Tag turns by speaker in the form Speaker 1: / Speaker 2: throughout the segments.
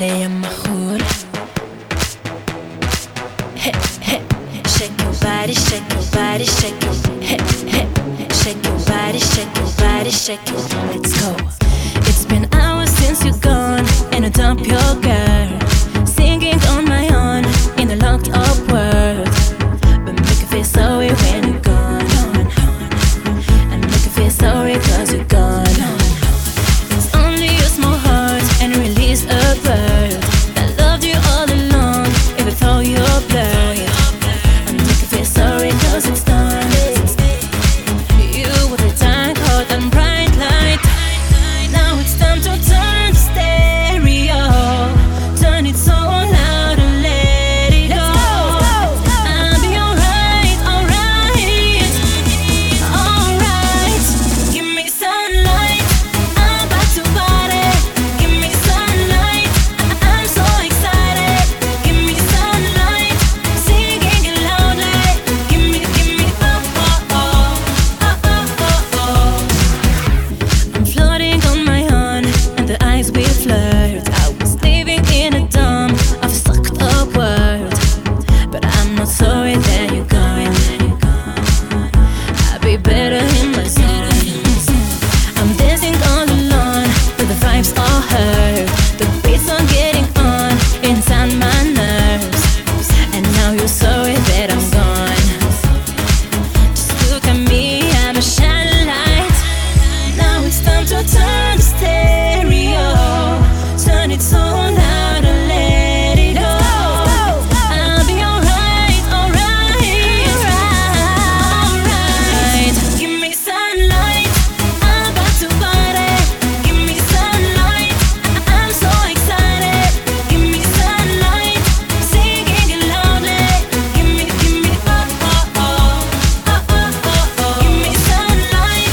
Speaker 1: ليا مخول. Hey, hey, shake your body, shake your body, shake your hey, hey, shake your body, shake your body, shake your. Let's go. It's been hours since you're gone, and I dump your girl, singing on my own in a locked up world. But make you feel sorry when you're gone, and make you feel sorry 'cause you're gone. It's only your small heart and release a bird that loved you all along, even though you're blurred. And make you feel sorry 'cause it's done. You were the dark, hot and bright light. Now it's time to turn the stereo, turn it so loud and let it go. I'll be alright, alright, alright. Give me sunlight, I'm about to party. Give me sunlight, I'm so excited. Give me sunlight, singing it loudly. Give me, oh, oh, oh, oh, oh, oh, oh. I'm floating on my own, and the eyes we flirt. I was living in a dome of a sucked up world, but I'm not sorry that you're gone. I'll be better in my zone. I'm dancing all alone, but the vibes all hurt. The beats are getting on inside my nerves, and now you're sorry that I'm gone. Just look at me, I'm a shining light. Now it's time to turn the stereo, turn it so loud and let it go. I'll be alright, alright, alright. Give me sunlight, I'm about to party. Give me sunlight, I'm so excited. Give me sunlight, singing it loudly. Give me, oh, oh, oh, oh, oh, oh, oh. Give me sunlight.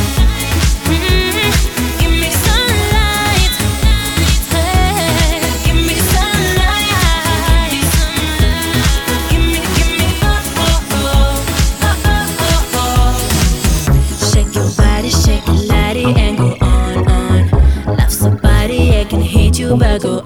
Speaker 1: Give me sunlight, hey, give me sunlight, give me, oh, oh, oh, oh, oh, oh. Shake your body, shake it, light it, and go on. Love somebody, I can hate you, but go